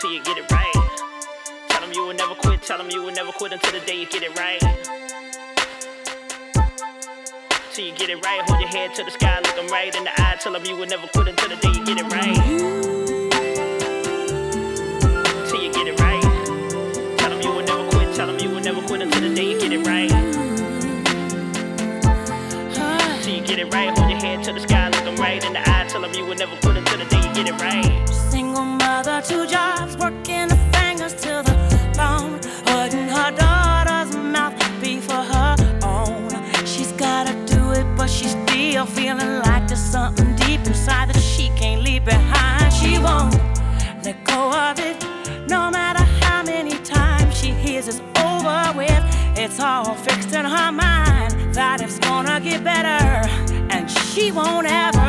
till you get it right. Tell them you will never quit, tell them you will never quit until the day you get it right. Till you get it right, hold your head to the sky, look them right in the eye. Tell them you will never quit until the day you get it right. Till you get it right. Tell them you will never quit, tell them you will never quit until the day you get it right. Till you get it right, hold your head to the sky, look them right in the eye. Tell them you will never quit until the day you get it right. Single mother, 2 jobs, working her fingers to the bone, holding her daughter's mouthpiece for her own. She's gotta do it, but she's still feeling like there's something deep inside that she can't leave behind. She won't let go of it, no matter how many times she hears it's over with. It's all fixed in her mind that it's gonna get better, and she won't ever